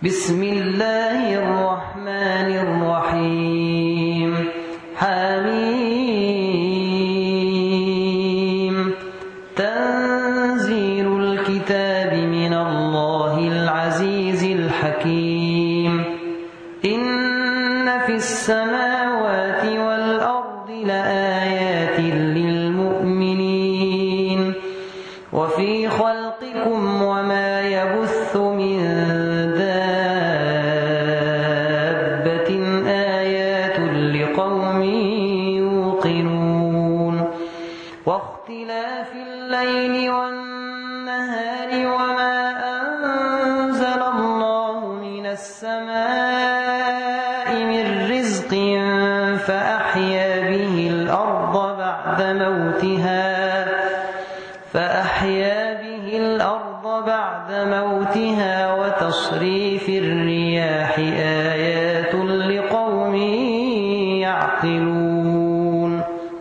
بسم الله الرحمن الرحيم حميم تنزيل الكتاب من الله العزيز الحكيم إن في السماوات والأرض لآيات للمؤمنين وفي خلقكم وما يبث من دابة آيات لقوم يوقنون واختلاف الليل والنهار وما أنزل الله من السماء من رزق فأحيا به الأرض بعد موتها وتصريف الرياح آيات لقوم يعقلون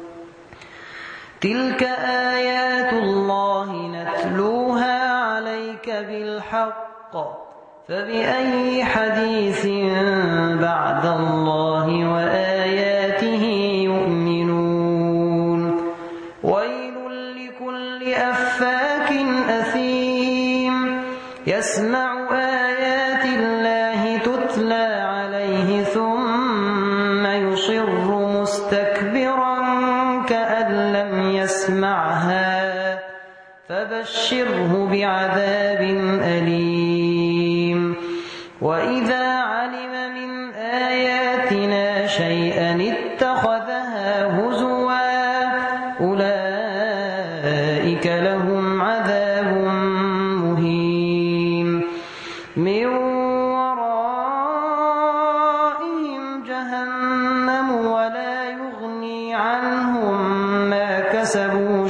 تلك آيات الله نتلوها عليك بالحق فبأي حديث بعد الله وآياته يؤمنون ويل لكل أفاك أثيم يسمع آيات الله تتلى عليه ثم يصر مستكبرا كأن لم يسمعها فبشره بعذاب أليم وإذا علم من آياتنا شيئا اتخذها هزوا أولئك لهم عذاب مهين من ورائهم جهنم ولا يغني عنهم ما كسبوا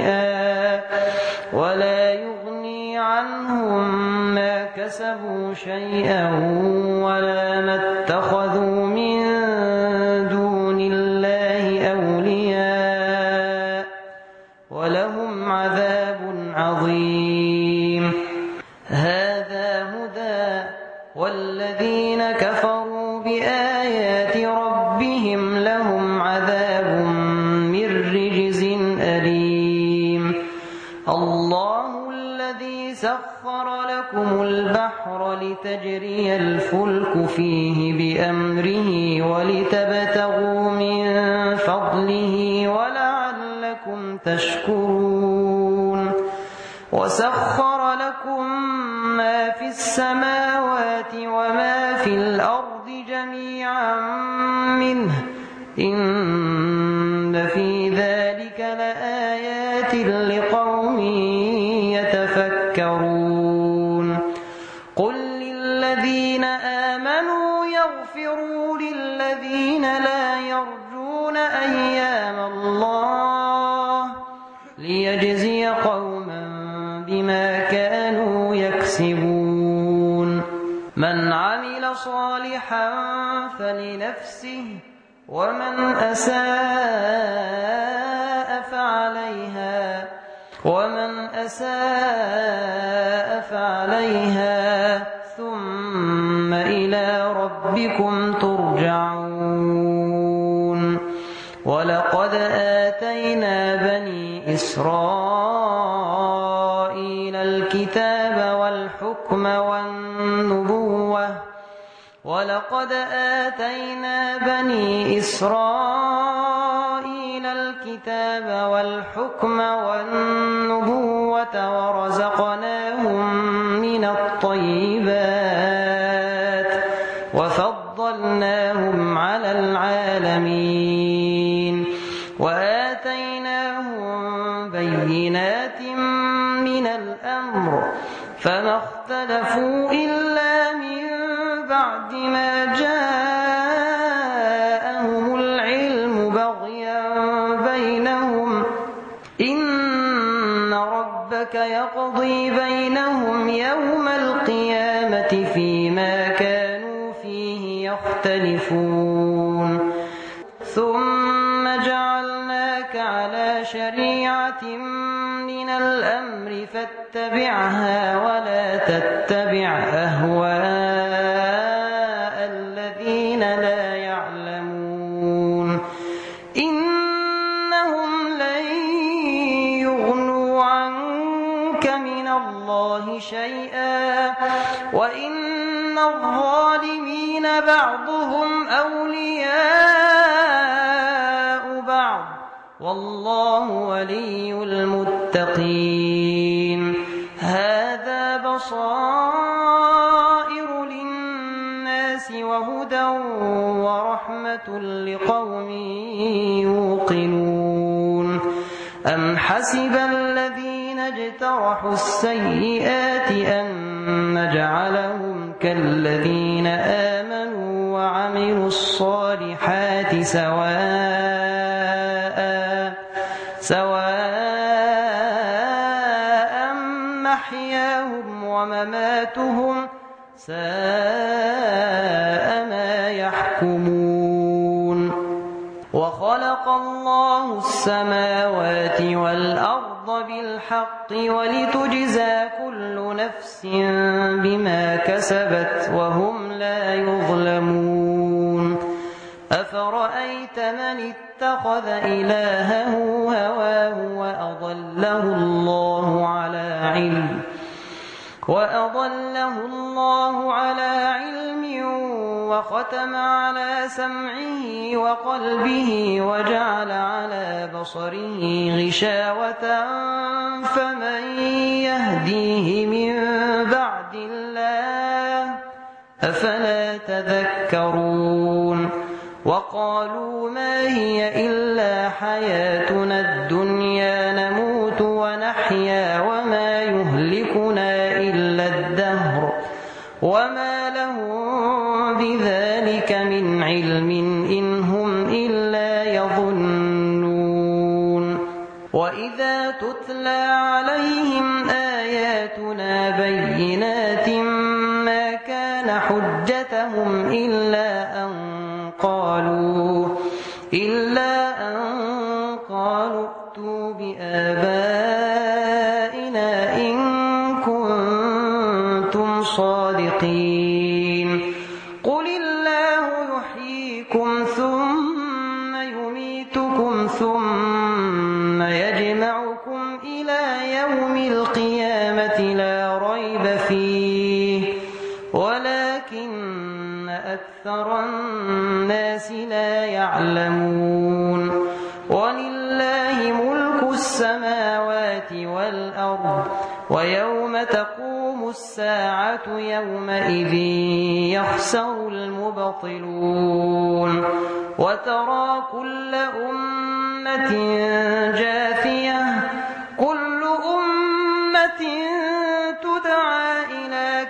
شيئا ولا ما اتخذوا من دون الله أولياء ولهم عذاب عظيم هذا هدى والذين كفروا بآيات ربهم لهم عذاب من رجز أليم الله الذي سخر لكم البحر لتجري الفلك فيه بأمره ولتبتغوا من فضله ولعلكم تشكرون وسخر لكم ما في السماوات وما في الأرض جميعا منه إن في ذلك لآيات لقوم يتفكرون قل للذين آمنوا يغفروا للذين لا يرجون أيام الله ليجزي قوما بما كانوا يكسبون من عمل صالحا فلنفسه ومن أساء فعليها ثم إلى ربكم ترجعون ولقد آتينا بني إسرائيل الكتاب والحكم والنبوة ورزقناهم من الطيبات وفضلناهم على العالمين وآتيناهم بينات من الأمر فما اختلفوا إلا من بعد ما جاءهم العلم بغيا بينهم إن ربك يقضي بينهم يوم القيامة فيما كانوا فيه يختلفون ثم جعلناك على شريعة من الأمر فاتبعها ولا تتبع أهواءهم وإن الظالمين بعضهم أولياء بعض والله ولي المتقين هذا بصائر للناس وهدى ورحمة لقوم يوقنون أم حسب الذين اجترحوا السيئات أن نجعلهم كالذين آمنوا وعملوا الصالحات سواء محياهم ومماتهم ساء ما يحكمون وخلق الله السماوات والأرض بالحق ولتجزى كل نفس بما كسبت وهم لا يظلمون أفرأيت من اتخذ إلهه هواه وأضله الله على علم وختم على سمعه وقلبه وجعل على بصره غشاوة فمن يهديه من بعد الله أفلا تذكرون وقالوا ما هي إلا حياتنا الدنيا نموت ونحيا وما يهلكنا إلا الدهر وما لهم بذلك من علم إن هم إلا يظنون وإذا تتلى عليهم آياتنا بينات ما كان حجتهم إلا أن قالوا ائتوا بآبائنا إن كنتم صادقين قل الله يحييكم ثم يميتكم ثم يجمعكم إلى يوم القيامة لا ريب فيه ولكن أكثر الناس لا يعلمون ولله ملك السماوات والأرض ويوم تقوم الساعة يومئذ يخسر المبطلون وترى كل أمة جاثية كل أمة تدعى إلى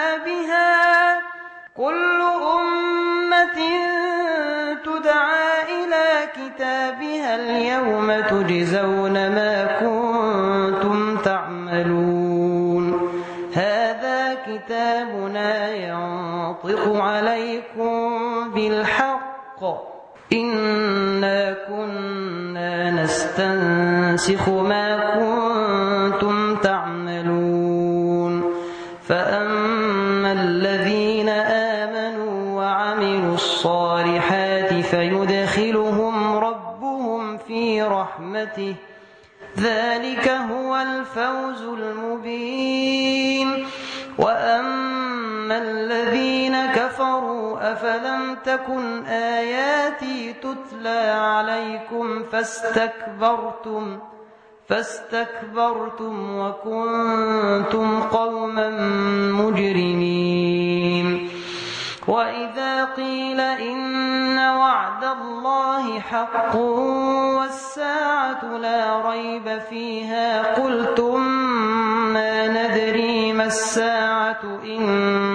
كتابها اليوم تجزون ما كنتم تعملون هذا كتابنا ينطق عليكم بالحق إنا كنا نستنسخ ما كنتم تعملون فأما الذين آمنوا وعملوا الصالحات فيدخلهم ربهم في رحمته ذلك هو الفوز المبين وأما الذين كفروا أفلم تكن آياتي تتلى عليكم فاستكبرتم وكنتم قوما مجرمين وإذا قيل إن وعد الله حق والساعة لا ريب فيها قلتم ما ندري ما الساعة إن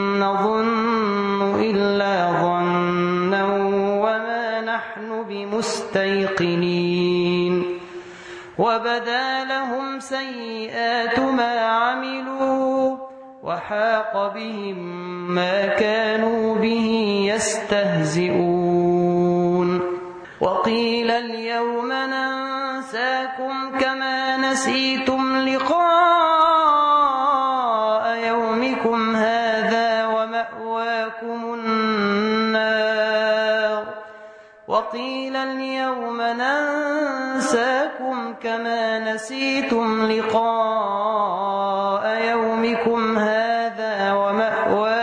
نظن إلا ظنا وما نحن بمستيقنين وبدا لهم سيئات ما عملوا وحاق بهم ما كانوا به يستهزئون وقيل اليوم ننساكم كما نسيتم لقاء يومكم هذا ومأواكم النار وقيل اليوم ننساكم كما نسيتم لقاء يومكم هذا ومأواكم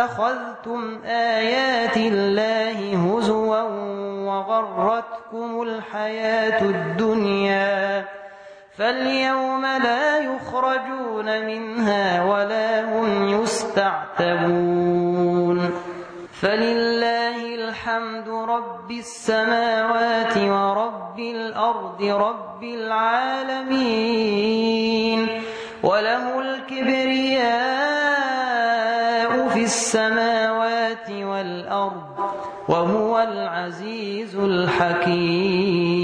اتخذتم آيات الله هزوا وغرتكم الحياة الدنيا فاليوم لا يخرجون منها ولا هم يستعتبون فلله الحمد رب السماوات ورب الأرض رب العالمين وله الكبرياء في السماوات والأرض وهو العزيز الحكيم